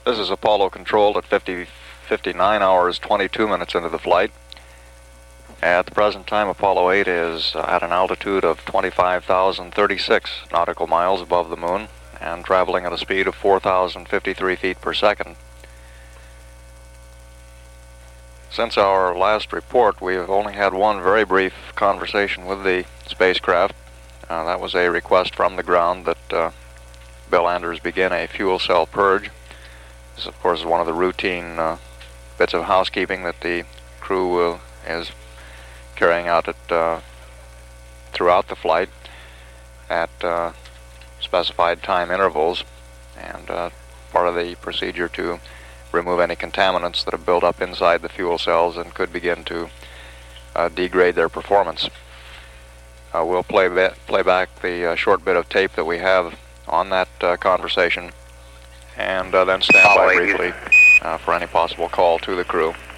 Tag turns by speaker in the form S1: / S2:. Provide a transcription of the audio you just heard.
S1: This is Apollo controlled at 59 hours, 22 minutes into the flight. At the present time, Apollo 8 is at an altitude of 25,036 nautical miles above the moon and traveling at a speed of 4,053 feet per second. Since our last report, we have only had one very brief conversation with the spacecraft. That was a request from the ground that Bill Anders begin a fuel cell purge. This, of course, is one of the routine bits of housekeeping that the crew is carrying out throughout the flight at specified time intervals, and part of the procedure to remove any contaminants that have built up inside the fuel cells and could begin to degrade their performance. We'll play back the short bit of tape that we have on that conversation, and then stand by briefly for any possible call to the crew.